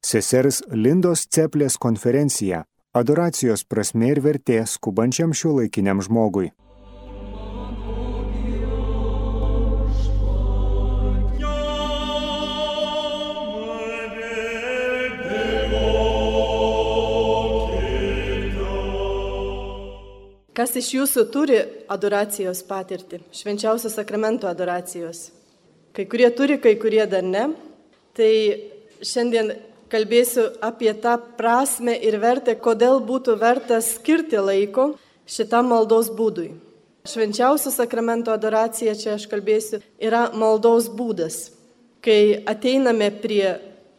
Sesers Lindos Ceplės konferencija Adoracijos prasmė ir vertė skubančiam šiuolaikiniam žmogui. Kas iš jūsų turi adoracijos patirtį, švenčiausio sakramento adoracijos? Kai kurie turi, kai kurie dar ne. Tai šiandien kalbėsiu apie tą prasmę ir vertę, kodėl būtų verta skirti laiko šitam maldos būdui. Švenčiausio sakramento adoracija, čia aš kalbėsiu, yra maldos būdas. Kai ateiname prie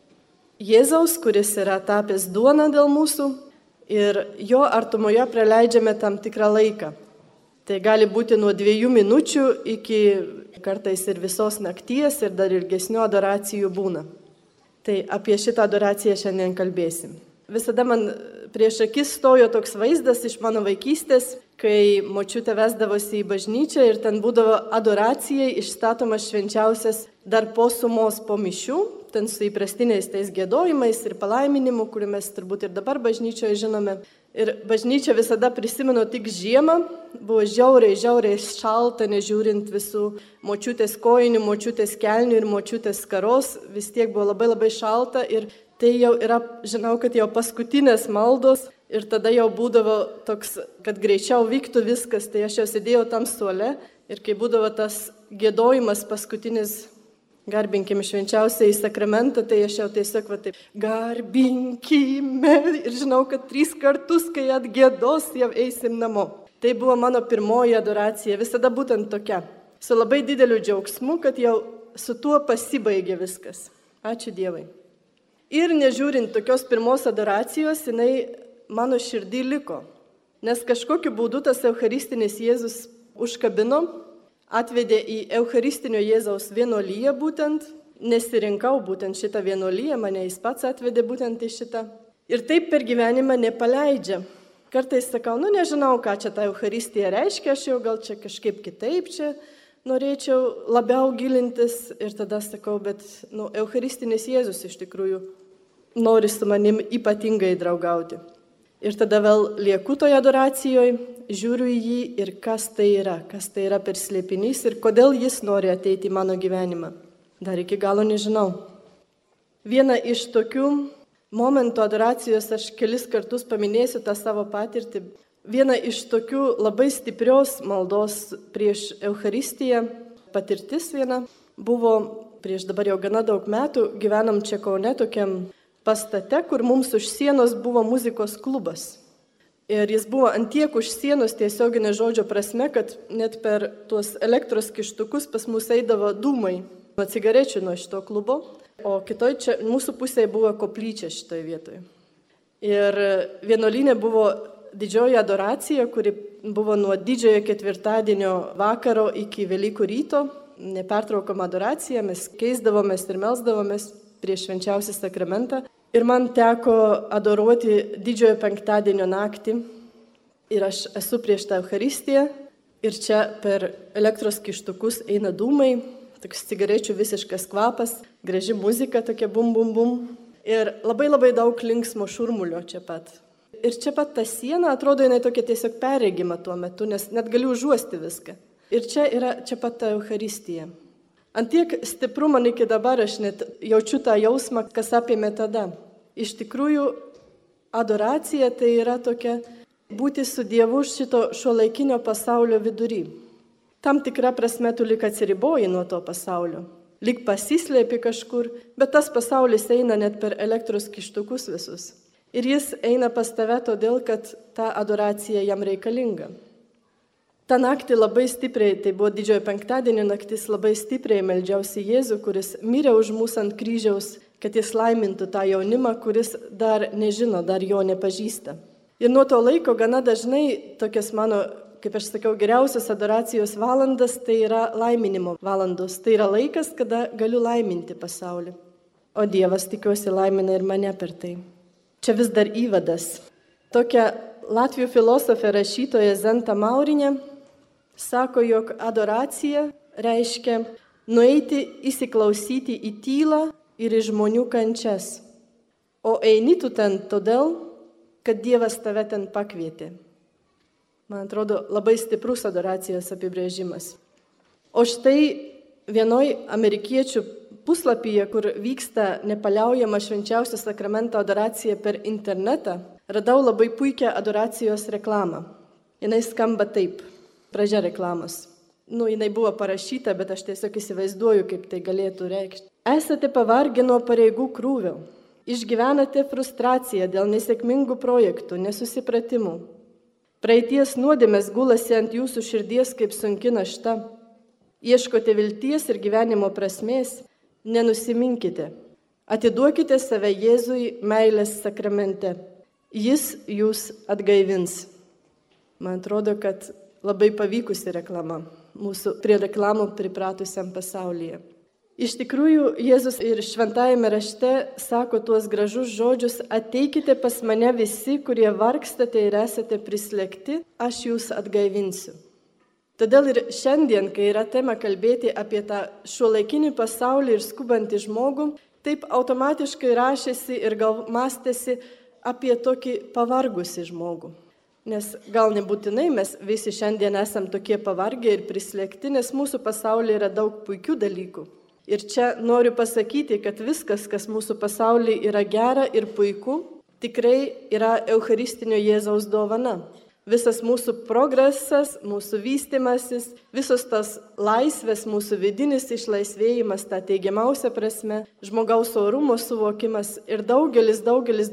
Jėzaus, kuris yra tapęs duona dėl mūsų, ir jo artumoje praleidžiame tam tikrą laiką. Tai gali būti nuo 2 minučių iki kartais ir visos nakties ir dar ilgesnių adoracijų būna. Tai apie šitą adoraciją šiandien kalbėsim. Visada man prieš akis stojo toks vaizdas iš mano vaikystės, kai močiutė vesdavosi į bažnyčią ir ten būdavo adoracijai išstatomas švenčiausias dar po sumos po mišių, ten su įprastiniais tais giedojimais ir palaiminimu, kurį mes turbūt ir dabar bažnyčioje žinome. Ir bažnyčia visada prisimenu tik žiemą, buvo žiauriai šalta, nežiūrint visų močiutės kojinių, močiutės kelnių ir močiutės karos, vis tiek buvo labai šalta ir tai jau yra, žinau, kad jau paskutinės maldos ir tada jau būdavo toks, kad greičiau vyktų viskas, tai aš jau sėdėjau tam suole ir kai būdavo tas giedojimas paskutinis, garbinkim švenčiausiai sakramentą, tai aš jau tiesiog taip, garbinkime ir žinau, kad 3 kartus, kai atgiedos, jau eisim namo. Tai buvo mano pirmoji adoracija, visada būtent tokia, su labai dideliu džiaugsmu, kad jau su tuo pasibaigė viskas. Ačiū Dievui. Ir nežiūrint tokios pirmos adoracijos, jinai mano širdį liko, nes kažkokiu būdu tas eucharistinis Jėzus užkabino, atvedė į Eucharistinio Jėzaus vienuolyją būtent, nesirinkau būtent šitą vienuolyją, mane jis pats atvedė būtent į šitą. Ir taip per gyvenimą nepaleidžia. Kartais sakau, nežinau, ką čia ta Eucharistija reiškia, aš jau gal čia kažkaip kitaip čia norėčiau labiau gilintis. Ir tada sakau, bet Eucharistinis Jėzus iš tikrųjų nori su manim ypatingai draugauti. Ir tada vėl lieku toje adoracijoje, žiūriu į jį ir kas tai yra per slėpinys ir kodėl jis nori ateiti į mano gyvenimą. Dar iki galo nežinau. Vieną iš tokių momentų adoracijos aš kelis kartus paminėsiu tą savo patirtį. Viena iš tokių labai stiprios maldos prieš Eucharistiją patirtis viena buvo prieš dabar jau gana daug metų, gyvenam čia Kaune tokiam pastate, kur mums už sienos buvo muzikos klubas. Ir jis buvo antiek už sienos tiesioginė žodžio prasme, kad net per tuos elektros kištukus pas mus eidavo dūmai nuo cigarečių nuo šito klubo, o kitoj čia mūsų pusėje buvo koplyčia šitoje vietoje. Ir vienuolyne buvo didžioji adoracija, kuri buvo nuo didžiojo ketvirtadienio vakaro iki Velykų ryto, nepertraukama adoracija, mes keisdavomės ir melsdavomės prieš švenčiausią sakramentą. Ir man teko adoruoti didžiojo penktadienio naktį. Ir aš esu prieš tą Eucharistiją. Ir čia per elektros kištukus eina dūmai, toks cigarečių visiškas kvapas, graži muzika tokia bum bum bum. Ir labai daug linksmo šurmulio čia pat. Ir čia pat ta siena, atrodo, jinai tokia tiesiog perregima tuo metu, nes net galiu užuosti viską. Ir čia pat ta Eucharistija. Antiek stipru man iki dabar, aš net jaučiu tą jausmą, kas apėmė tada. Iš tikrųjų, adoracija tai yra tokia būti su Dievu šito šiuolaikinio pasaulio vidury. Tam tikra prasme tu lyg atsiriboji nuo to pasaulio. Lyg pasislėpi kažkur, bet tas pasaulis eina net per elektros kištukus visus. Ir jis eina pas tave todėl, kad ta adoracija jam reikalinga. Ta naktį labai stipriai, tai buvo didžiojo penktadienio naktis, labai stipriai meldžiausi Jėzų, kuris mirė už mus ant kryžiaus, kad jis laimintų tą jaunimą, kuris dar nežino, dar jo nepažįsta. Ir nuo to laiko gana dažnai tokias mano, kaip aš sakiau, geriausios adoracijos valandas, tai yra laiminimo valandos. Tai yra laikas, kada galiu laiminti pasaulį. O Dievas, tikiuosi, laimina ir mane per tai. Čia vis dar įvadas. Tokia latvių filosofė rašytoja Zenta Maurinė sako, jog adoracija reiškia nueiti įsiklausyti į tylą ir į žmonių kančias. o eini tu ten todėl, kad Dievas tave ten pakvietė. Man atrodo, labai stiprus adoracijos apibrėžimas. O štai vienoj amerikiečių puslapyje, kur vyksta nepaliaujama švenčiausio sakramento adoracija per internetą, radau labai puikią adoracijos reklamą. Jinai skamba taip, pradžia reklamos. Jinai buvo parašyta, bet aš tiesiog įsivaizduoju, kaip tai galėtų reikšti. Esate pavargę nuo pareigų krūvio. Išgyvenate frustraciją dėl nesėkmingų projektų, nesusipratimų. Praeities nuodėmės gulasi ant jūsų širdies kaip sunki našta. Ieškote vilties ir gyvenimo prasmės, nenusiminkite. Atiduokite save Jėzui meilės sakramente. Jis jūs atgaivins. Man atrodo, kad labai pavykusi reklama mūsų prie reklamų pripratusiam pasaulyje. Iš tikrųjų, Jėzus ir šventajame rašte sako tuos gražus žodžius: ateikite pas mane visi, kurie vargstate ir esate prislėgti, aš jūs atgaivinsiu. Todėl ir šiandien, kai yra tema kalbėti apie tą šiuolaikinį pasaulį ir skubantį žmogų, taip automatiškai rašėsi ir gal mąstėsi apie tokį pavargusį žmogų. Nes gal nebūtinai mes visi šiandien esam tokie pavargę ir prislėgti, nes mūsų pasaulyje yra daug puikių dalykų. Ir čia noriu pasakyti, kad viskas, kas mūsų pasaulyje yra gera ir puiku, tikrai yra Eucharistinio Jėzaus dovana. Visas mūsų progresas, mūsų vystimasis, visos tas laisvės, mūsų vidinis išlaisvėjimas, ta teigiamiausia prasme, žmogaus orumo suvokimas ir daugelis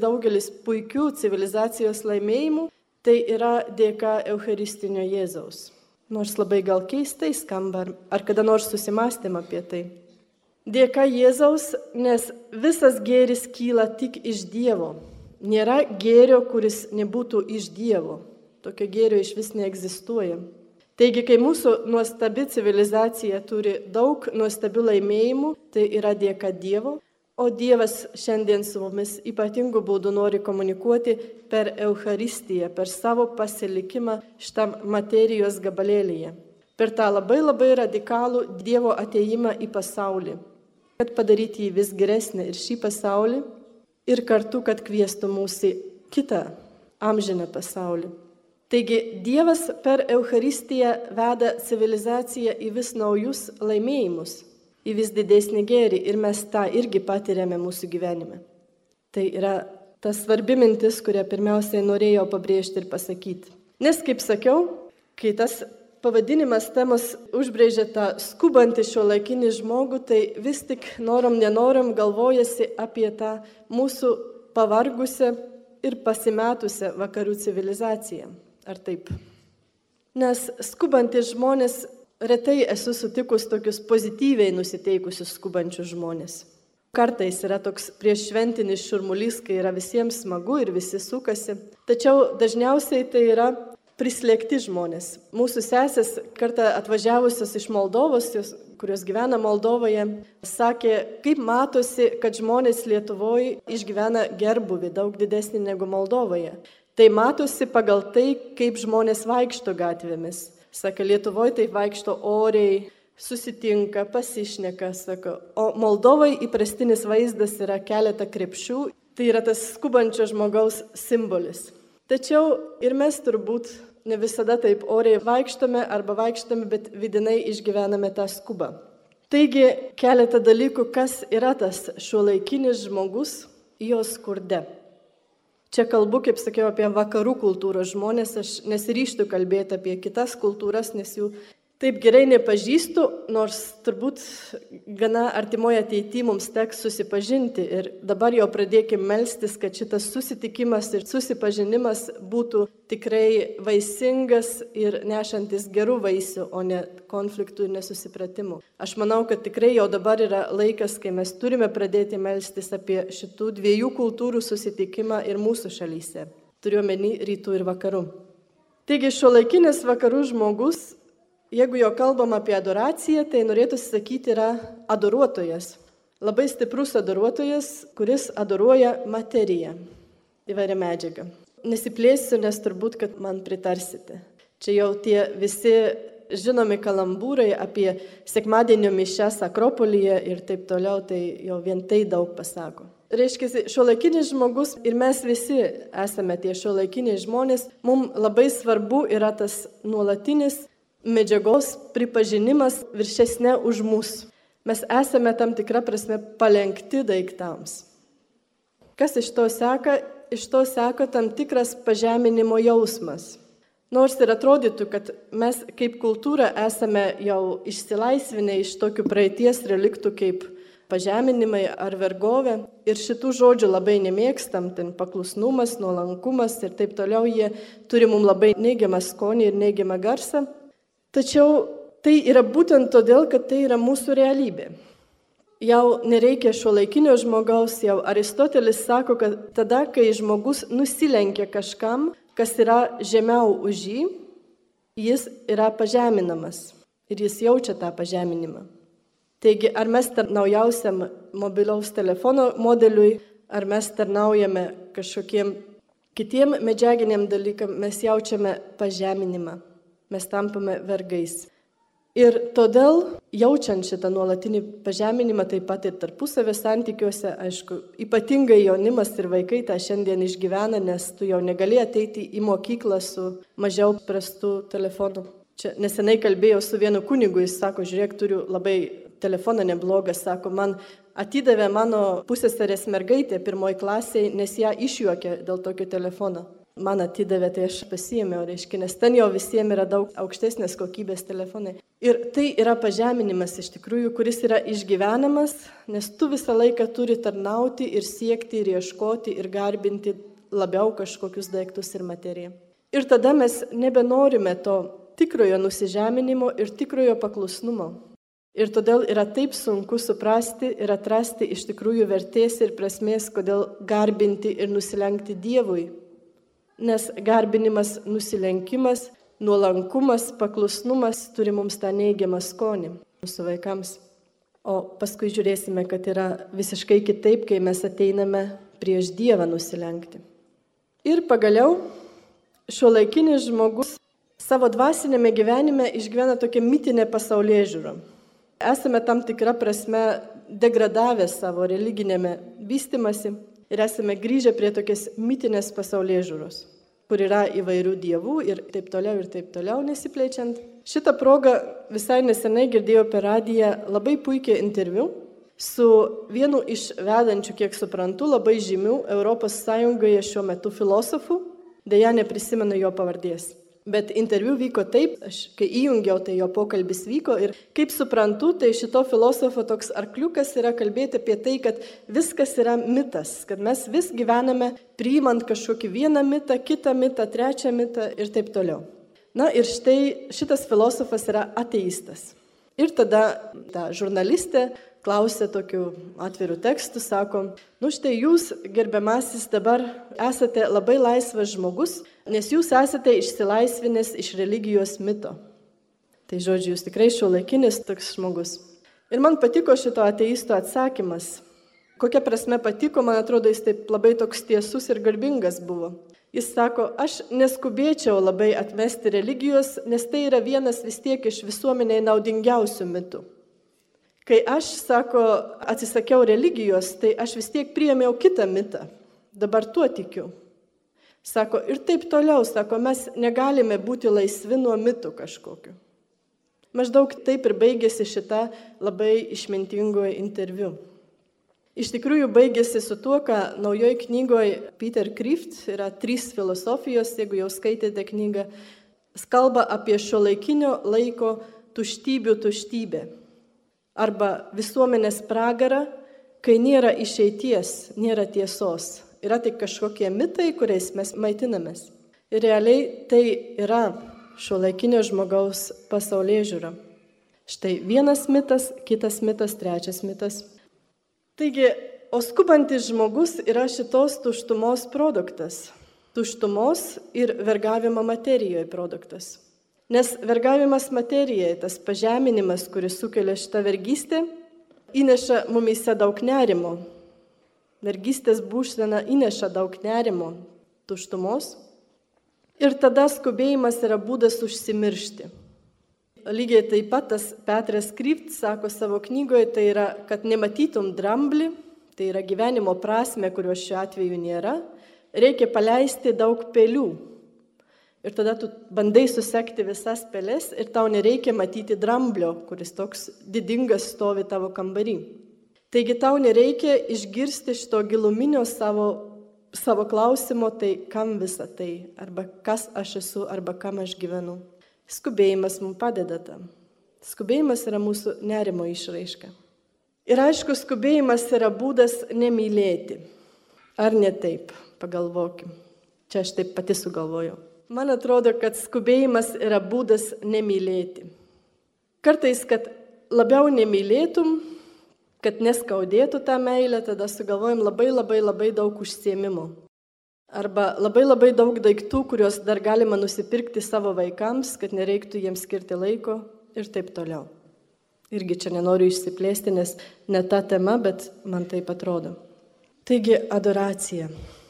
puikių civilizacijos laimėjimų, tai yra dėka Eucharistinio Jėzaus. Nors labai gal keistai skamba, ar kada nors susimąstėm apie tai. Dėka Jėzaus, nes visas gėris kyla tik iš Dievo. Nėra gėrio, kuris nebūtų iš Dievo. Tokio gėrio iš vis neegzistuoja. Taigi, kai mūsų nuostabi civilizacija turi daug nuostabių laimėjimų, tai yra dėka Dievo, o Dievas šiandien su mumis ypatingų būdų nori komunikuoti per Eucharistiją, per savo pasilikimą šitam materijos gabalėlyje. Per tą labai radikalų Dievo atėjimą į pasaulį, kad padaryti jį vis geresnį ir šį pasaulį, ir kartu, kad kviestų mūsų kitą amžiną pasaulį. Taigi Dievas per Eucharistiją veda civilizaciją į vis naujus laimėjimus, į vis didesnį gėrį, ir mes tą irgi patiriame mūsų gyvenime. Tai yra ta svarbi mintis, kurią pirmiausiai norėjau pabrėžti ir pasakyti. Nes, kaip sakiau, kai tas pavadinimas temos užbrėžia tą skubantį šiuolaikinį žmogų, tai vis tik nenorom galvojasi apie tą mūsų pavargusią ir pasimetusią vakarų civilizaciją. Ar taip? Nes skubantys žmonės, retai esu sutikus tokius pozityviai nusiteikusius skubančius žmonės. Kartais yra toks prieššventinis šurmulys, kai yra visiems smagu ir visi sukasi. Tačiau dažniausiai tai yra prislėgti žmonės. Mūsų sesės kartą atvažiavusios iš Moldovos, kurios gyvena Moldovoje, sakė, kaip matosi, kad žmonės Lietuvoje išgyvena gerbuvį daug didesnį negu Moldovoje. Tai matosi pagal tai, kaip žmonės vaikšto gatvėmis. Sako, Lietuvoje tai vaikšto oriai, susitinka, pasišneka, sako. O Moldovai įprastinis vaizdas yra keletą krepšių, tai yra tas skubančio žmogaus simbolis. Tačiau ir mes turbūt ne visada taip oriai vaikštome arba vaikštome, bet vidinai išgyvename tą skubą. Taigi keletą dalykų, kas yra tas šiuolaikinis žmogus jo skurde. Čia kalbu, kaip sakiau, apie vakarų kultūros žmonės, aš nesiryžtu kalbėti apie kitas kultūras, nes jų taip gerai nepažįstu, nors turbūt gana artimoje ateityje mums teks susipažinti. Ir dabar jau pradėkime melstis, kad šitas susitikimas ir susipažinimas būtų tikrai vaisingas ir nešantis gerų vaisių, o ne konfliktų ir nesusipratimų. Aš manau, kad tikrai jau dabar yra laikas, kai mes turime pradėti melstis apie šitų dviejų kultūrų susitikimą ir mūsų šalyse. Turiu omeny rytų ir vakarų. Taigi šiuolaikinis vakarų žmogus, jeigu jau kalbam apie adoraciją, tai norėtųsi sakyti yra adoruotojas. Labai stiprus adoruotojas, kuris adoruoja materiją, įvairią medžiagą. Nesiplėsiu, nes turbūt, kad man pritarsite. Čia jau tie visi žinomi kalambūrai apie sekmadienio mišias Akropolyje ir taip toliau, tai jau vien tai daug pasako. Reiškia, šiuolaikinis žmogus ir mes visi esame tie šiuolaikiniai žmonės, mums labai svarbu yra tas nuolatinis medžiagos pripažinimas viršesnė už mus. Mes esame tam tikrą prasme palenkti daiktams. Kas iš to seka? Iš to seka tam tikras pažeminimo jausmas. Nors ir atrodytų, kad mes kaip kultūra esame jau išsilaisvinę iš tokių praeities reliktų kaip pažeminimai ar vergovė ir šitų žodžių labai nemėgstam, ten paklusnumas, nuolankumas ir taip toliau, jie turi mums labai neigiamą skonį ir neigiamą garsą. Tačiau tai yra būtent todėl, kad tai yra mūsų realybė. Jau nereikia šiuolaikinio žmogaus, jau Aristotelis sako, kad tada, kai žmogus nusilenkia kažkam, kas yra žemiau už jį, jis yra pažeminamas ir jis jaučia tą pažeminimą. Taigi, ar mes tarnaujausiam mobilaus telefono modeliui, ar mes tarnaujame kažkokiem kitiem medžiaginiam dalykam, mes jaučiame pažeminimą, mes tampame vergais. Ir todėl, jaučiant šitą nuolatinį pažeminimą, taip pat ir tarpusavio santykiuose, aišku, ypatingai jaunimas ir vaikai tą šiandien išgyvena, nes tu jau negali ateiti į mokyklą su mažiau prastų telefonu. Čia nesenai kalbėjau su vienu kunigu, jis sako, žiūrėk, turiu labai telefoną neblogą, sako, man atidavė mano pusseserės mergaitė 1 klasėje, nes ją išjuokė dėl tokio telefono. Man atidavė, tai aš pasiėmiau, reiškia, nes ten jau visiems yra daug aukštesnės kokybės telefonai. Ir tai yra pažeminimas iš tikrųjų, kuris yra išgyvenamas, nes tu visą laiką turi tarnauti ir siekti ir ieškoti ir garbinti labiau kažkokius daiktus ir materiją. Ir tada mes nebenorime to tikrojo nusižeminimo ir tikrojo paklusnumo. Ir todėl yra taip sunku suprasti ir atrasti iš tikrųjų vertės ir prasmės, kodėl garbinti ir nusilenkti Dievui. Nes garbinimas, nusilenkimas, nuolankumas, paklusnumas turi mums tą neigiamą skonį mūsų vaikams. O paskui žiūrėsime, kad yra visiškai kitaip, kai mes ateiname prieš Dievą nusilenkti. Ir pagaliau, šiuolaikinis žmogus savo dvasinėme gyvenime išgyvena tokią mitinę pasaulėžiūrą. Esame tam tikrą prasme degradavę savo religinėme vystymasi. Ir esame grįžę prie tokias mitinės pasaulėžiūros, kur yra įvairių dievų ir taip toliau nesiplečiant. Šitą progą visai nesenai girdėjau per radiją labai puikią interviu su vienu iš vedančių, kiek suprantu, labai žymių Europos Sąjungoje šiuo metu filosofų, deja neprisimenu jo pavardės. Bet interviu vyko taip, aš kai įjungiau, tai jo pokalbis vyko ir kaip suprantu, tai šito filosofo toks arkliukas yra kalbėti apie tai, kad viskas yra mitas, kad mes vis gyvename priimant kažkokį vieną mitą, kitą mitą, trečią mitą ir taip toliau. Na ir štai šitas filosofas yra ateistas. Ir tada ta žurnalistė klausė tokiu atviru tekstu, sako, štai jūs, gerbiamasis, dabar esate labai laisvas žmogus, nes jūs esate išsilaisvinęs iš religijos mito. Tai žodžiu, jūs tikrai šiuolaikinis toks žmogus. Ir man patiko šito ateisto atsakymas. Kokia prasme patiko, man atrodo, jis taip labai toks tiesus ir garbingas buvo. Jis sako, aš neskubėčiau labai atmesti religijos, nes tai yra vienas vis tiek iš visuomeniai naudingiausių mitų. Kai aš, sako, atsisakiau religijos, tai aš vis tiek priėmiau kitą mitą. Dabar tuo tikiu. Sako, ir taip toliau, sako, mes negalime būti laisvi nuo mitų kažkokiu. Maždaug taip ir baigėsi šita labai išmintingoji interviu. Iš tikrųjų baigėsi su tuo, ką naujoj knygoje Peter Kreeft, yra 3 filosofijos, jeigu jau skaitėte knygą, kalba apie šiuolaikinio laiko tuštybių tuštybę. Arba visuomenės pragarą, kai nėra išeities, nėra tiesos. Yra tik kažkokie mitai, kuriais mes maitinamės. Ir realiai tai yra šiuolaikinio žmogaus pasaulėžiūra. Štai vienas mitas, kitas mitas, trečias mitas. Taigi, o skubantis žmogus yra šitos tuštumos produktas. Tuštumos ir vergavimo materijoje produktas. Nes vergavimas materijai, tas pažeminimas, kuris sukelia šitą vergystę, įneša mumyse daug nerimo. Vergystės būsena įneša daug nerimo, tuštumos. Ir tada skubėjimas yra būdas užsimiršti. Lygiai taip pat tas Petras Kreeft sako savo knygoje, tai yra, kad nematytum dramblį, tai yra gyvenimo prasme, kurios šiuo atveju nėra, reikia paleisti daug pelių. Ir tada tu bandai susekti visas peles ir tau nereikia matyti dramblio, kuris toks didingas stovi tavo kambarį. Taigi tau nereikia išgirsti šito giluminio savo klausimo, tai kam visa tai, arba kas aš esu, arba kam aš gyvenu. Skubėjimas mums padeda tam. Skubėjimas yra mūsų nerimo išraiška. Ir aišku, skubėjimas yra būdas nemylėti. Ar ne taip? Pagalvokim. Čia aš taip pati sugalvojau. Man atrodo, kad skubėjimas yra būdas nemylėti. Kartais, kad labiau nemylėtum, kad neskaudėtų tą meilę, tada sugalvojam labai daug užsiėmimų. Arba labai daug daiktų, kuriuos dar galima nusipirkti savo vaikams, kad nereiktų jiems skirti laiko ir taip toliau. Irgi čia nenoriu išsiplėsti, nes ne ta tema, bet man taip atrodo. Taigi, adoracija.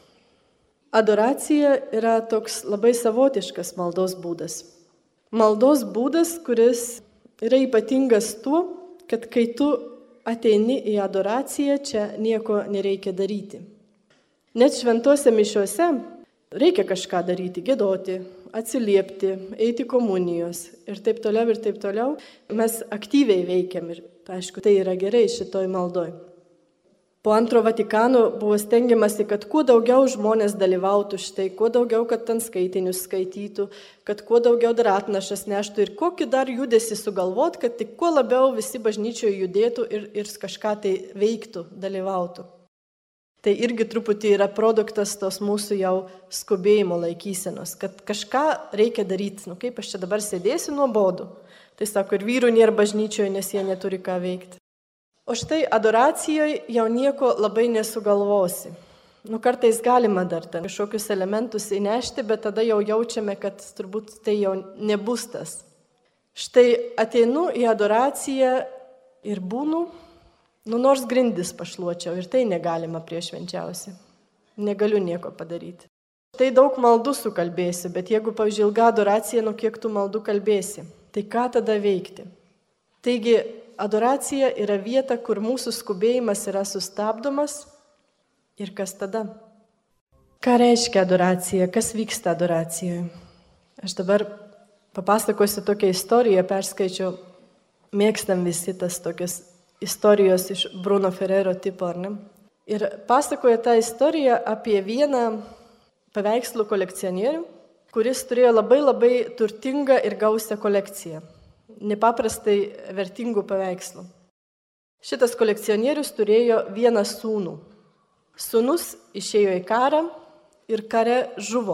Adoracija yra toks labai savotiškas maldos būdas. Maldos būdas, kuris yra ypatingas tuo, kad kai tu ateini į adoraciją, čia nieko nereikia daryti. Net šventose mišiuose reikia kažką daryti, giedoti, atsiliepti, eiti komunijos ir taip toliau. Mes aktyviai veikiam ir, aišku, tai yra gerai šitoj maldoj. Po antro Vatikano buvo stengiamasi, kad kuo daugiau žmonės dalyvautų štai, kuo daugiau, kad ten skaitinius skaitytų, kad kuo daugiau dar atnašas neštų ir kokį dar judesį sugalvot, kad tik kuo labiau visi bažnyčioje judėtų ir kažką tai veiktų, dalyvautų. Tai irgi truputį yra produktas tos mūsų jau skubėjimo laikysenos, kad kažką reikia daryti. Kaip aš čia dabar sėdėsiu nuobodu. Tai sako, ir vyrų nėra bažnyčioje, nes jie neturi ką veikti. O štai adoracijoje jau nieko labai nesugalvosi. Kartais galima dar ten kažkokius elementus įnešti, bet tada jau jaučiame, kad turbūt tai jau nebus tas. Štai ateinu į adoraciją ir būnu, nors grindis pašluočiau ir tai negalima prieš švenčiausią. Negaliu nieko padaryti. Tai daug maldų sukalbėsiu, bet jeigu, pavyzdžiui, ilga adoracija, kiek tu maldų kalbėsi, tai ką tada veikti? Taigi, adoracija yra vieta, kur mūsų skubėjimas yra sustabdomas. Ir kas tada? Ką reiškia adoracija? Kas vyksta adoracijoje? Aš dabar papasakosiu tokią istoriją, perskaičiau, mėgstam visi tas tokias istorijos iš Bruno Ferrero tipo, ar ne? Ir pasakoja tą istoriją apie vieną paveikslų kolekcionierių, kuris turėjo labai turtingą ir gausią kolekciją. Nepaprastai vertingų paveikslų. Šitas kolekcionierius turėjo vieną sūnų. Sūnus išėjo į karą ir kare žuvo.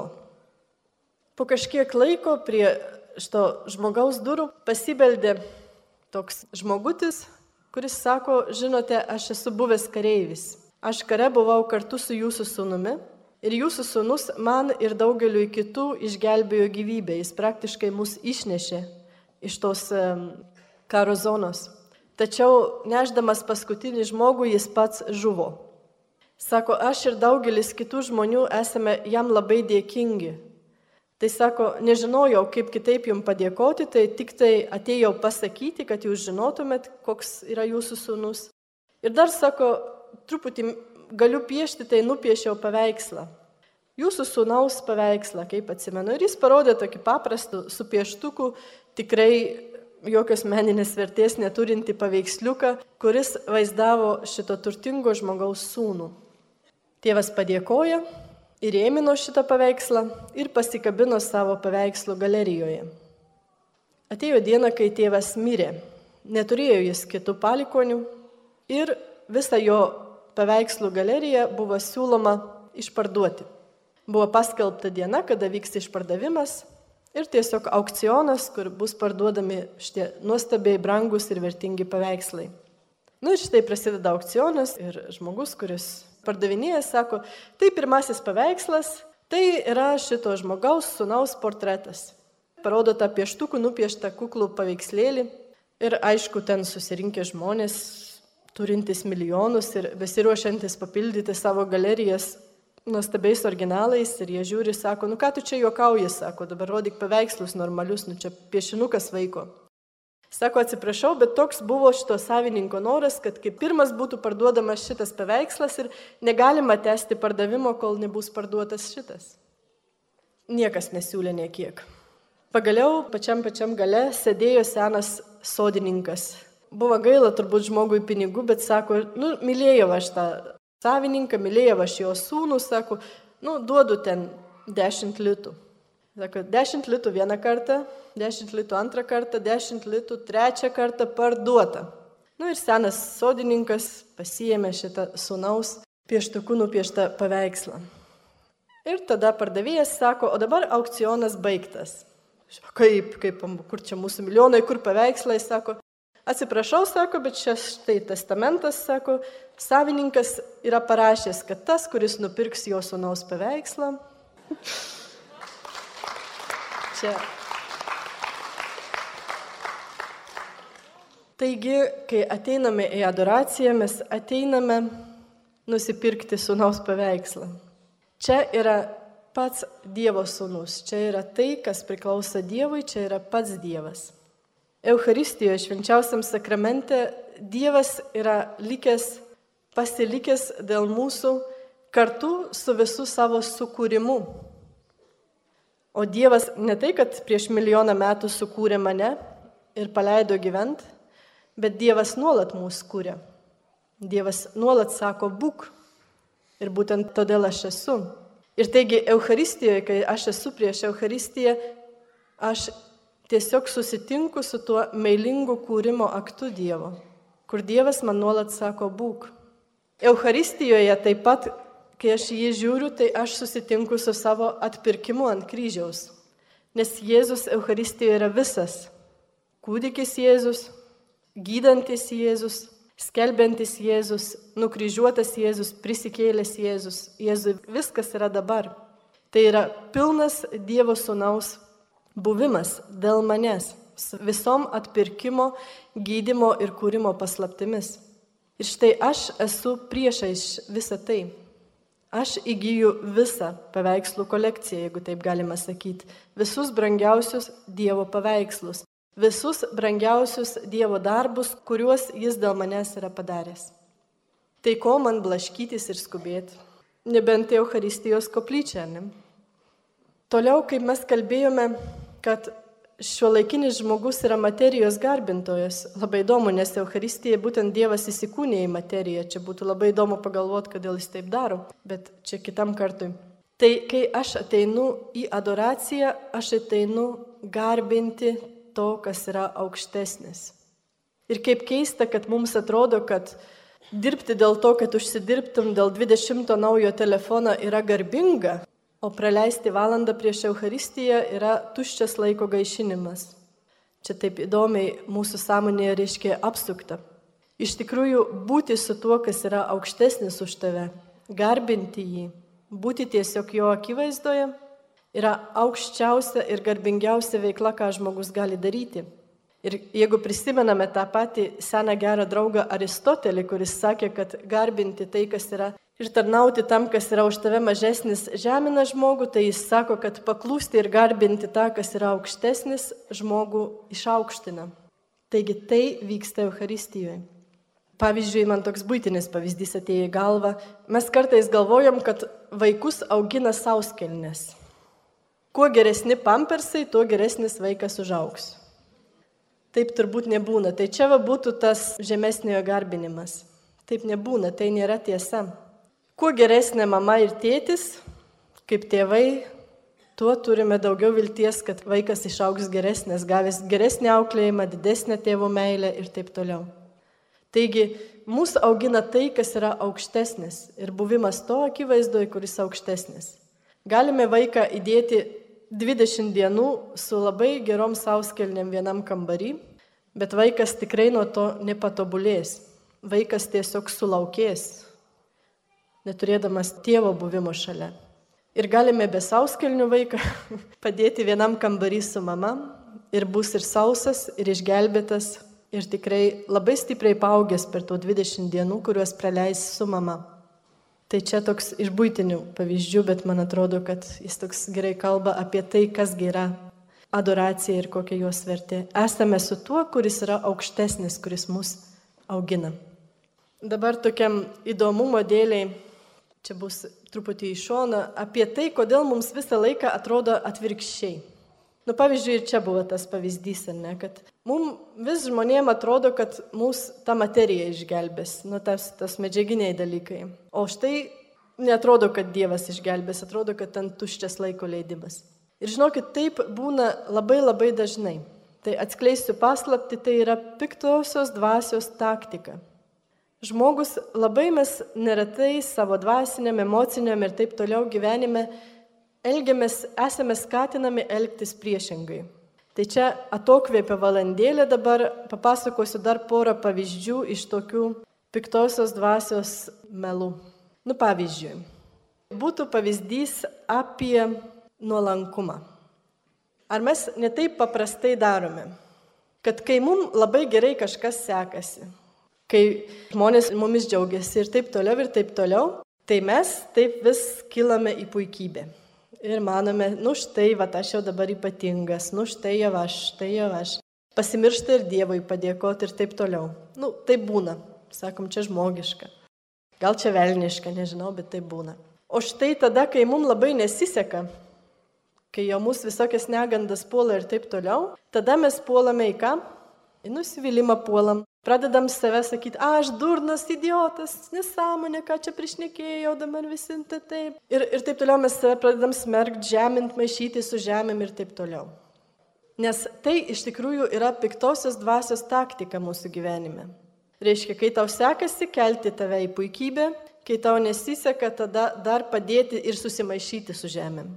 Po kažkiek laiko prie šito žmogaus durų pasibeldė toks žmogutis, kuris sako, žinote, aš esu buvęs kareivis. Aš kare buvau kartu su jūsų sūnumi ir jūsų sūnus man ir daugeliui kitų išgelbėjo gyvybę. Jis praktiškai mus išnešė iš tos karo zonos. Tačiau nešdamas paskutinį žmogų jis pats žuvo. Sako, aš ir daugelis kitų žmonių esame jam labai dėkingi. Tai sako, nežinojau, kaip kitaip jums padėkoti, tai tik tai atėjau pasakyti, kad jūs žinotumėt, koks yra jūsų sūnus. Ir dar sako, truputį galiu piešti, tai nupiešiau paveikslą. Jūsų sūnaus paveikslą, kaip atsimenu. Ir jis parodė tokį paprastų su pieštuku, tikrai jokios meninės vertės neturinti paveiksliuką, kuris vaizdavo šito turtingo žmogaus sūnų. Tėvas padėkoja ir ėmino šitą paveikslą ir pasikabino savo paveikslų galerijoje. Atėjo diena, kai tėvas mirė. Neturėjo jis kitų palikonių ir visą jo paveikslų galeriją buvo siūloma išparduoti. Buvo paskelbta diena, kada vyks išpardavimas ir tiesiog aukcionas, kur bus parduodami šitie nuostabiai brangus ir vertingi paveikslai. Ir štai prasideda aukcionas ir žmogus, kuris pardavinėja, sako, tai pirmasis paveikslas, tai yra šito žmogaus sūnaus portretas. Parodo tą pieštukų nupieštą kuklų paveikslėlį ir aišku, ten susirinkę žmonės, turintys milijonus ir besiruošiantis papildyti savo galerijas nuostabiais originalais ir jie žiūri, sako, ką tu čia juokauji, sako, dabar rodyk paveikslus normalius, čia piešinukas vaiko. Sako, atsiprašau, bet toks buvo šito savininko noras, kad kaip pirmas būtų parduodamas šitas paveikslas ir negalima tęsti pardavimo, kol nebus parduotas šitas. Niekas nesiūlė niekiek. Pagaliau pačiam gale sėdėjo senas sodininkas. Buvo gaila turbūt žmogui pinigų, bet sako, mylėjau aš tą savininką, mylėjau aš jo sūnų, sako, duodu ten 10 litų. Sako, 10 litų vieną kartą, 10 litų antrą kartą, 10 litų trečią kartą parduota. Ir senas sodininkas pasiėmė šitą sūnaus pieštuku nupieštą paveikslą. Ir tada pardavėjas sako, o dabar aukcionas baigtas. Kaip, kur čia mūsų milijonai, kur paveikslai, sako, atsiprašau, sako, bet čia štai testamentas, sako, savininkas yra parašęs, kad tas, kuris nupirks jo sūnaus paveikslą, čia. Taigi, kai ateiname į adoraciją, mes ateiname nusipirkti sūnaus paveikslą. Čia yra pats Dievo sūnus, čia yra tai, kas priklauso Dievui, čia yra pats Dievas. Eucharistijoje, švenčiausiam sakramente, Dievas yra pasilikęs dėl mūsų kartu su visu savo sukūrimu. O Dievas ne tai, kad prieš 1 milijoną metų sukūrė mane ir paleido gyvent, bet Dievas nuolat mūsų kūrė. Dievas nuolat sako, būk. Ir būtent todėl aš esu. Ir taigi Eucharistijoje, kai aš esu prieš Eucharistiją, aš tiesiog susitinku su tuo meilingu kūrimo aktu Dievo, kur Dievas man nuolat sako, būk. Eucharistijoje taip pat, kai aš jį žiūriu, tai aš susitinku su savo atpirkimu ant kryžiaus. Nes Jėzus Eucharistijoje yra visas. Kūdikis Jėzus, gydantis Jėzus, skelbiantis Jėzus, nukryžiuotas Jėzus, prisikėlęs Jėzus. Jėzui viskas yra dabar. Tai yra pilnas Dievo sūnaus buvimas dėl manęs, su visom atpirkimo, gydymo ir kūrimo paslaptimis. Ir štai aš esu priešais visą tai. Aš įgyju visą paveikslų kolekciją, jeigu taip galima sakyti. Visus brangiausius Dievo paveikslus. Visus brangiausius Dievo darbus, kuriuos jis dėl manęs yra padaręs. Tai ko man blaškytis ir skubėti? Nebent Eucharistijos koplyčia, ne? Toliau, kaip mes kalbėjome, kad šiuolaikinis žmogus yra materijos garbintojas. Labai įdomu, nes Eucharistija būtent Dievas įsikūnė į materiją. Čia būtų labai įdomu pagalvoti, kodėl jis taip daro, bet čia kitam kartui. Tai kai aš ateinu į adoraciją, aš ateinu garbinti to, kas yra aukštesnis. Ir kaip keista, kad mums atrodo, kad dirbti dėl to, kad užsidirbtum dėl 20 naujo telefono yra garbinga, o praleisti valandą prieš Eucharistiją yra tuščias laiko gaišinimas. Čia taip įdomiai mūsų sąmonėje reiškia apsukta. Iš tikrųjų, būti su tuo, kas yra aukštesnis už tave, garbinti jį, būti tiesiog jo akivaizdoje, yra aukščiausia ir garbingiausia veikla, ką žmogus gali daryti. Ir jeigu prisimename tą patį seną gerą draugą Aristotelį, kuris sakė, kad garbinti tai, kas yra, ir tarnauti tam, kas yra už tave mažesnis, žemina žmogų, tai jis sako, kad paklūsti ir garbinti tą, kas yra aukštesnis, žmogų išaukština. Taigi tai vyksta Eucharistijoje. Pavyzdžiui, man toks buitinis pavyzdys atėjo į galvą. Mes kartais galvojam, kad vaikus augina sauskelnes. Kuo geresni pampersai, tuo geresnis vaikas užaugs. Taip turbūt nebūna. Tai čia būtų tas žemesniojo garbinimas. Taip nebūna, tai nėra tiesa. Kuo geresnė mama ir tėtis, kaip tėvai, tuo turime daugiau vilties, kad vaikas išaugs geresnis, gavęs geresnį auklėjimą, didesnę tėvo meilę ir taip toliau. Taigi, mūsų augina tai, kas yra aukštesnis ir buvimas to akivaizdoje, kuris aukštesnis. Galime vaiką įdėti 20 dienų su labai gerom sauskelnėm vienam kambarį, bet vaikas tikrai nuo to nepatobulės. Vaikas tiesiog sulaukės, neturėdamas tėvo buvimo šalia. Ir galime be sauskelnių vaiką padėti vienam kambarį su mama ir bus ir sausas, ir išgelbėtas, ir tikrai labai stipriai paaugęs per tų 20 dienų, kuriuos praleis su mama. Tai čia toks iš buitinių pavyzdžių, bet man atrodo, kad jis toks gerai kalba apie tai, kas yra adoracija ir kokia jos vertė. Esame su tuo, kuris yra aukštesnis, kuris mus augina. Dabar tokiam įdomumo dėliai, čia bus truputį į šoną, apie tai, kodėl mums visą laiką atrodo atvirkščiai. Pavyzdžiui, ir čia buvo tas pavyzdys, kad mums vis žmonėm atrodo, kad mūsų ta materija išgelbės, tas medžiaginiai dalykai. O štai neatrodo, kad Dievas išgelbės, atrodo, kad ten tuščias laiko leidimas. Ir žinokit, taip būna labai labai dažnai. Tai atskleisiu paslaptį, tai yra piktosios dvasios taktika. Žmogus labai mes neretai savo dvasiniam, emociniam ir taip toliau gyvenime esame skatinami elgtis priešingai. Tai čia atokvėpio valandėlė dabar papasakosiu dar porą pavyzdžių iš tokių piktosios dvasios melų. Pavyzdžiui, būtų pavyzdys apie nuolankumą. Ar mes ne taip paprastai darome, kad kai mums labai gerai kažkas sekasi, kai žmonės mumis džiaugiasi ir taip toliau, tai mes taip vis kilame į puikybę. Ir manome, štai, aš jau dabar ypatingas, štai jau aš. Pasimiršta ir Dievui padėkoti ir taip toliau. Taip būna, sakom, čia žmogiška. Gal čia velniška, nežinau, bet taip būna. O štai tada, kai mums labai nesiseka, kai jau mūsų visokias negandas puola ir taip toliau, tada mes puolame į ką? Į nusivylimą puolam. Pradedam save sakyti, aš durnas, idiotas, nesąmonė, ką čia prišnekėjau, dabar visi taip. Ir taip toliau mes save pradedam smerkti, žemint, maišyti su žemėm ir taip toliau. Nes tai iš tikrųjų yra piktosios dvasios taktika mūsų gyvenime. Reiškia, kai tau sekasi kelti tave į puikybę, kai tau nesiseka, tada dar padėti ir susimaišyti su žemėm.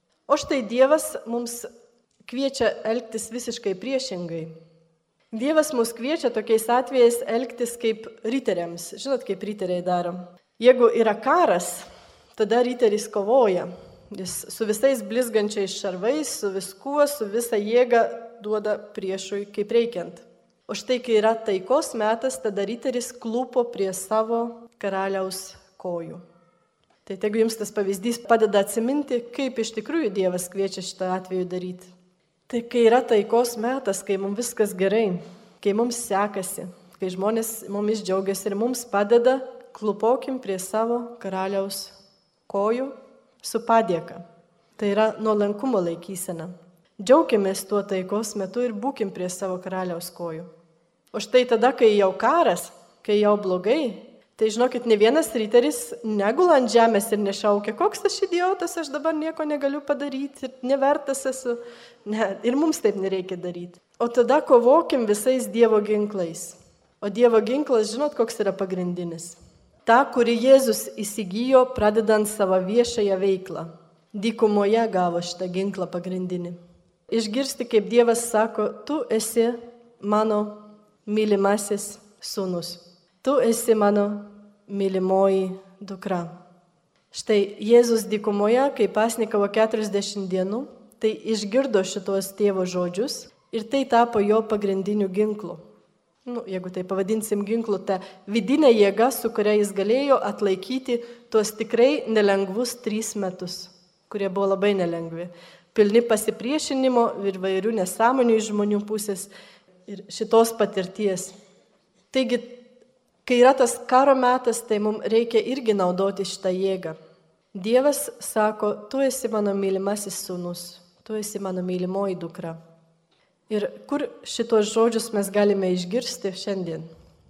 O štai Dievas mums kviečia elgtis visiškai priešingai. Dievas mus kviečia tokiais atvejais elgtis kaip riteriams. Žinot, kaip riteriai daro. Jeigu yra karas, tada riteris kovoja. Jis su visais blizgančiais šarvais, su viskuo, su visa jėga duoda priešui kaip reikiant. O štai, kai yra taikos metas, tada riteris klūpo prie savo karaliaus kojų. Tai jeigu jums tas pavyzdys padeda atsiminti, kaip iš tikrųjų Dievas kviečia šitą atveju daryti. Tai kai yra taikos metas, kai mums viskas gerai, kai mums sekasi, kai žmonės mumis džiaugiasi ir mums padeda, klūpokim prie savo karaliaus kojų su padėka. Tai yra nuolankumo laikysena. Džiaukimės tuo taikos metu ir būkim prie savo karaliaus kojų. O štai tada, kai jau karas, kai jau blogai, tai žinokit, ne vienas riteris negula ant žemės ir nešaukia, koks aš idiotas, aš dabar nieko negaliu padaryti ir nevertas esu. Ne, ir mums taip nereikia daryti. O tada kovokim visais Dievo ginklais. O Dievo ginklas, žinot, koks yra pagrindinis? Ta, kurį Jėzus įsigijo, pradedant savo viešąją veiklą. Dykumoje gavo šitą ginklą pagrindinį. Išgirsti, kaip Dievas sako, tu esi mano mylimasis sūnus. Tu esi mano mylimoji dukra. Štai Jėzus dykumoje, kai pasnikavo 40 dienų, tai išgirdo šitos tėvo žodžius ir tai tapo jo pagrindiniu ginklu. Jeigu tai pavadinsim ginklu, ta vidinė jėga, su kuria jis galėjo atlaikyti tuos tikrai nelengvus 3 metus, kurie buvo labai nelengvi. Pilni pasipriešinimo ir vairių nesąmonių iš žmonių pusės ir šitos patirties. Taigi, kai yra tas karo metas, tai mums reikia irgi naudoti šitą jėgą. Dievas sako, tu esi mano mylimasis sūnus, tu esi mano mylimoji dukra. Ir kur šitos žodžius mes galime išgirsti šiandien?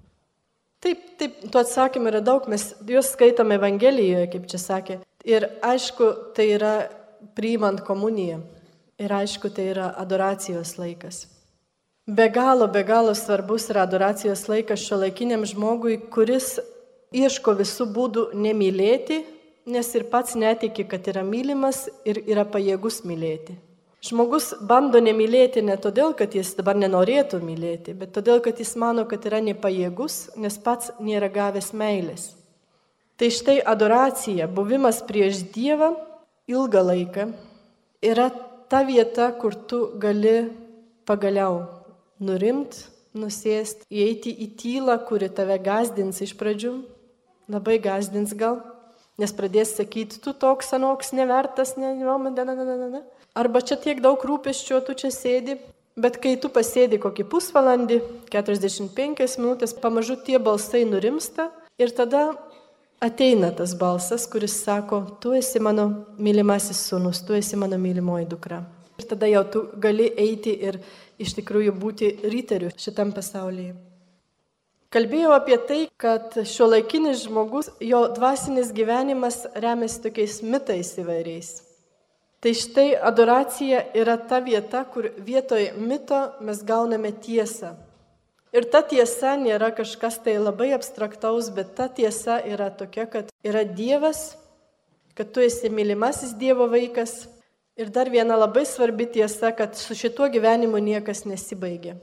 Taip, tų atsakymų yra daug, mes juos skaitome Evangelijoje, kaip čia sakė. Ir aišku, tai yra priimant komuniją. Ir aišku, tai yra adoracijos laikas. Be galo svarbus yra adoracijos laikas šiuolaikiniam žmogui, kuris ieško visų būdų nemylėti, nes ir pats netiki, kad yra mylimas ir yra pajėgus mylėti. Žmogus bando nemylėti ne todėl, kad jis dabar nenorėtų mylėti, bet todėl, kad jis mano, kad yra nepajėgus, nes pats nėra gavęs meilės. Tai štai adoracija, buvimas prieš Dievą ilgą laiką, yra ta vieta, kur tu gali pagaliau nurimt, nusėst, įeiti į tylą, kuri tave gazdins iš pradžių, labai gazdins gal, Nes pradės sakyti, tu toks anoks nevertas, ne. Arba čia tiek daug rūpesčio, tu čia sėdi. Bet kai tu pasėdi kokį pusvalandį, 45 minutės, pamažu tie balsai nurimsta ir tada ateina tas balsas, kuris sako, tu esi mano mylimasis sūnus, tu esi mano mylimoji dukra. Ir tada jau tu gali eiti ir iš tikrųjų būti riteriu šitam pasaulyje. Kalbėjau apie tai, kad šiuolaikinis žmogus, jo dvasinis gyvenimas remiasi tokiais mitais įvairiais. Tai štai adoracija yra ta vieta, kur vietoj mito mes gauname tiesą. Ir ta tiesa nėra kažkas tai labai abstraktaus, bet ta tiesa yra tokia, kad yra Dievas, kad tu esi mylimasis Dievo vaikas. Ir dar viena labai svarbi tiesa, kad su šituo gyvenimu niekas nesibaigia.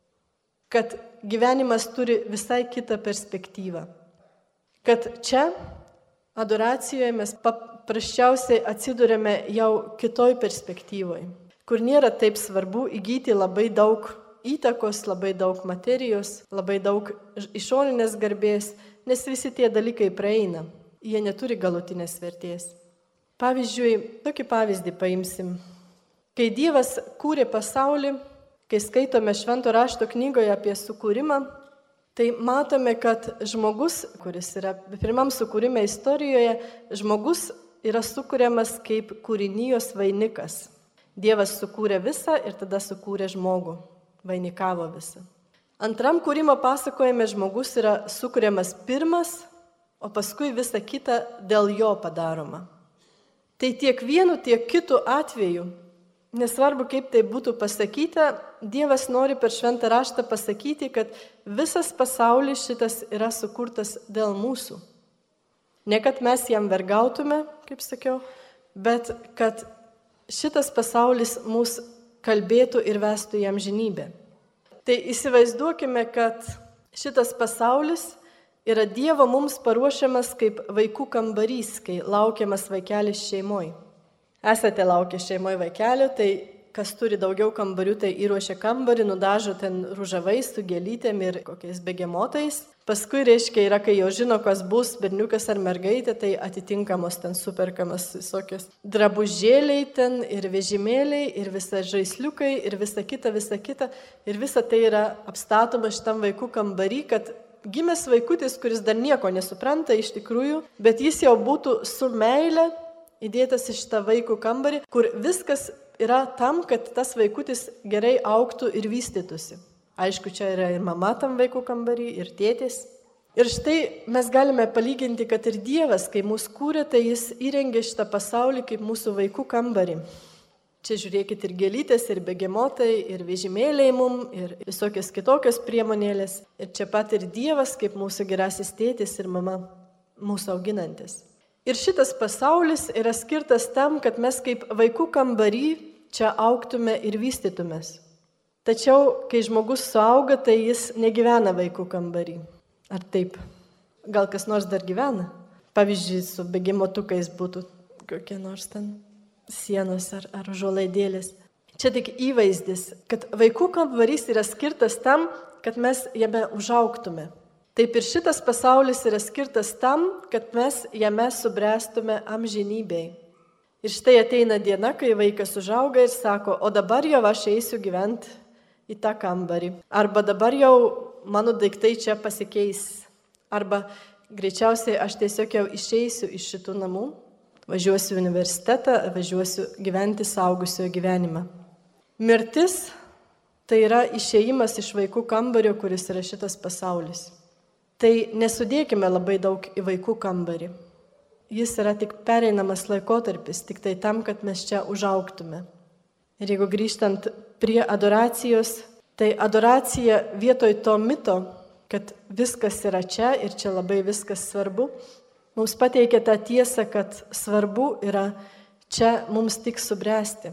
Kad gyvenimas turi visai kitą perspektyvą. Kad čia adoracijoje mes paprasčiausiai atsidurėme jau kitoj perspektyvoje, kur nėra taip svarbu įgyti labai daug įtakos, labai daug materijos, labai daug išorinės garbės, nes visi tie dalykai praeina, jie neturi galutinės vertės. Pavyzdžiui, tokį pavyzdį paimsim. Kai Dievas kūrė pasaulį, kai skaitome Švento rašto knygoje apie sukūrimą, tai matome, kad žmogus, kuris yra pirmam sukūrime istorijoje, žmogus yra sukūriamas kaip kūrinijos vainikas. Dievas sukūrė visą ir tada sukūrė žmogų, vainikavo visą. Antram kūrimo pasakojime žmogus yra sukūriamas pirmas, o paskui visa kita dėl jo padaroma. Tai tiek vienu, tiek kitu atveju, nesvarbu kaip tai būtų pasakyta, Dievas nori per Šventą raštą pasakyti, kad visas pasaulis šitas yra sukurtas dėl mūsų. Ne kad mes jam vergautume, kaip sakiau, bet kad šitas pasaulis mus kalbėtų ir vestų į amžinybę. Tai įsivaizduokime, kad šitas pasaulis yra Dievo mums paruošiamas kaip vaikų kambarys, kai laukiamas vaikelis šeimoje. Esate laukę šeimoje vaikelio, tai kas turi daugiau kambarių, tai įruošia kambarį, nudažo ten ružavais, su gėlytėm ir kokiais begemotais. Paskui, reiškia, yra, kai jau žino, kas bus, berniukas ar mergaitė, tai atitinkamos ten superkamas visokios drabužėliai ten ir vežimėliai ir visa žaisliukai ir visa kita. Ir visa tai yra apstatoma šitam vaikų kambarį, kad gimęs vaikutis, kuris dar nieko nesupranta iš tikrųjų, bet jis jau būtų su meile įdėtas į šitą vaikų kambarį, kur viskas yra tam, kad tas vaikutis gerai augtų ir vystytųsi. Aišku, čia yra ir mama tam vaikų kambarį, ir tėtis. Ir štai mes galime palyginti, kad ir Dievas, kai mūsų kūrė, tai jis įrengė šitą pasaulį kaip mūsų vaikų kambarį. Čia žiūrėkit ir gėlytės, ir begemotai, ir vežimėliai mum, ir visokios kitokios priemonėlės. Ir čia pat ir Dievas, kaip mūsų gerasis tėtis ir mama, mūsų auginantis. Ir šitas pasaulis yra skirtas tam, kad mes kaip vaikų kambarį čia augtume ir vystytumės. Tačiau, kai žmogus suauga, tai jis negyvena vaikų kambarį. Ar taip? Gal kas nors dar gyvena? Pavyzdžiui, su begemotukais būtų kokie nors ten sienos ar žolaidėlės. Čia tik įvaizdis, kad vaikų kambarys yra skirtas tam, kad mes jame užaugtume. Taip ir šitas pasaulis yra skirtas tam, kad mes jame subręstume amžinybei. Ir štai ateina diena, kai vaikas užauga ir sako, o dabar jau aš eisiu gyventi į tą kambarį. Arba dabar jau mano daiktai čia pasikeis. Arba greičiausiai aš tiesiog jau išeisiu iš šitų namų, važiuosiu į universitetą, važiuosiu gyventi suaugusiojo gyvenimą. Mirtis tai yra išėjimas iš vaikų kambario, kuris yra šitas pasaulis. Tai nesudėkime labai daug į vaikų kambarį. Jis yra tik pereinamas laikotarpis, tik tai tam, kad mes čia užaugtume. Ir jeigu grįžtant prie adoracijos, tai adoracija vietoj to mito, kad viskas yra čia ir čia labai viskas svarbu, mums pateikia tą tiesą, kad svarbu yra čia mums tik subręsti.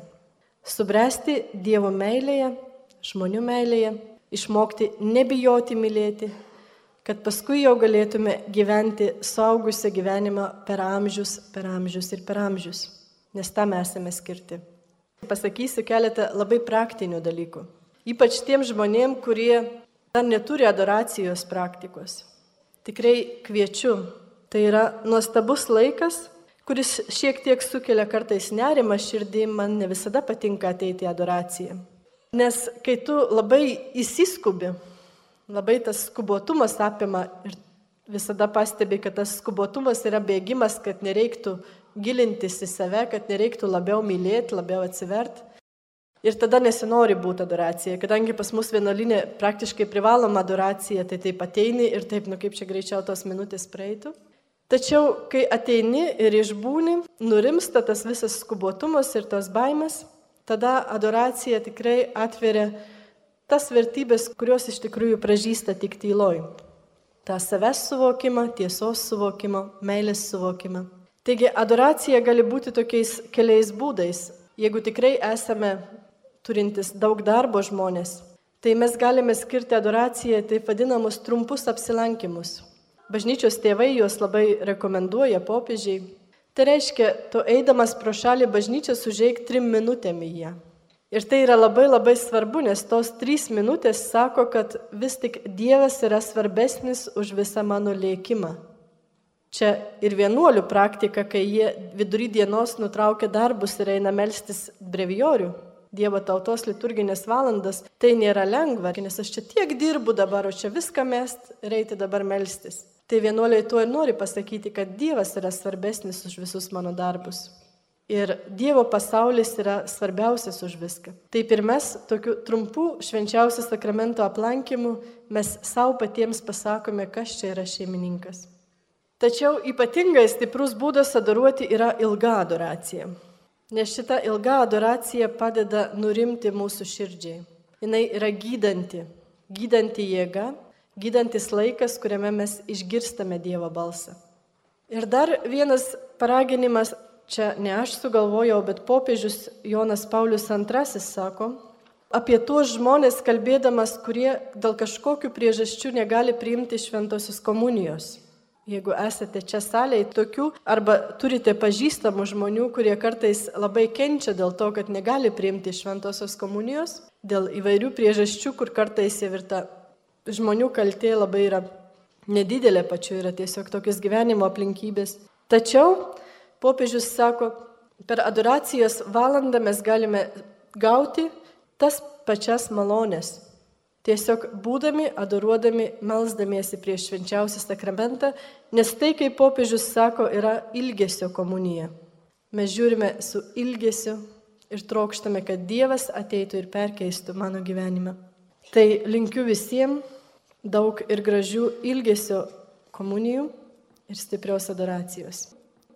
Subręsti Dievo meilėje, žmonių meilėje, išmokti nebijoti mylėti, kad paskui jau galėtume gyventi suaugusią gyvenimą per amžius ir per amžius, nes tam esame skirti. Pasakysiu keletą labai praktinių dalykų. Ypač tiem žmonėm, kurie dar neturi adoracijos praktikos. Tikrai kviečiu Tai yra nuostabus laikas, kuris šiek tiek sukelia kartais nerimą širdį, man ne visada patinka ateiti į adoraciją. Nes kai tu labai įsiskubi, labai tas skubotumas apima ir visada pastebi, kad tas skubotumas yra bėgimas, kad nereiktų gilintis į save, kad nereiktų labiau mylėti, labiau atsiverti. Ir tada nesinori būti adoracija, kadangi pas mus vienuolyne praktiškai privaloma adoracija, tai taip ateini ir taip, kaip čia greičiau tos minutės praeitų. Tačiau, kai ateini ir išbūni, nurimsta tas visas skubotumas ir tos baimės, tada adoracija tikrai atveria tas vertybės, kurios iš tikrųjų pražįsta tik tyloj. tą savęs suvokimą, tiesos suvokimą, meilės suvokimą. Taigi adoracija gali būti tokiais keliais būdais. Jeigu tikrai esame turintis daug darbo žmonės, tai mes galime skirti adoraciją taip vadinamus trumpus apsilankimus. Bažnyčios tėvai juos labai rekomenduoja, popiežiai. Tai reiškia, tu eidamas pro šalį bažnyčią sužeik 3 minutėm į ją. Ir tai yra labai svarbu, nes tos 3 minutės sako, kad vis tik Dievas yra svarbesnis už visą mano lėkimą. Čia ir vienuolių praktika, kai jie vidury dienos nutraukia darbus ir eina melstis brevijorių, Dievo tautos liturginės valandas, tai nėra lengva, nes aš čia tiek dirbu dabar, o čia viską mest ir eiti dabar melstis. Tai vienuoliai tuo ir nori pasakyti, kad Dievas yra svarbesnis už visus mano darbus. Ir Dievo pasaulis yra svarbiausias už viską. Taip ir mes, tokiu trumpu švenčiausio sakramento aplankymu, mes savo patiems pasakome, kas čia yra šeimininkas. Tačiau ypatingai stiprus būdas adoruoti yra ilga adoracija. Nes šita ilga adoracija padeda nurimti mūsų širdžiai. Jinai yra gydanti jėga, gydantis laikas, kuriame mes išgirstame Dievo balsą. Ir dar vienas paraginimas, čia ne aš sugalvojau, bet popiežius Jonas Paulius II sako, apie tuos žmonės kalbėdamas, kurie dėl kažkokių priežasčių negali priimti šventosios komunijos. Jeigu esate čia salėje tokių, arba turite pažįstamų žmonių, kurie kartais labai kenčia dėl to, kad negali priimti šventosios komunijos, dėl įvairių priežasčių, kur kartais ir ta žmonių kaltė labai yra nedidelė pačiu, yra tiesiog tokios gyvenimo aplinkybės. Tačiau popiežius sako, per adoracijos valandą mes galime gauti tas pačias malonės. Tiesiog būdami, adoruodami, melsdamiesi prieš švenčiausią sakramentą, nes tai, kaip popiežius sako, yra ilgesio komunija. Mes žiūrime su ilgesiu ir trokštame, kad Dievas ateitų ir perkeistų mano gyvenimą. Tai linkiu visiems daug ir gražių ilgesio komunijų ir stiprios adoracijos.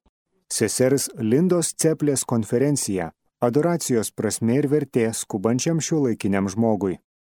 Sesers Lindos Ceplės konferencija – adoracijos prasmė ir vertė skubančiam šiuolaikiniam žmogui.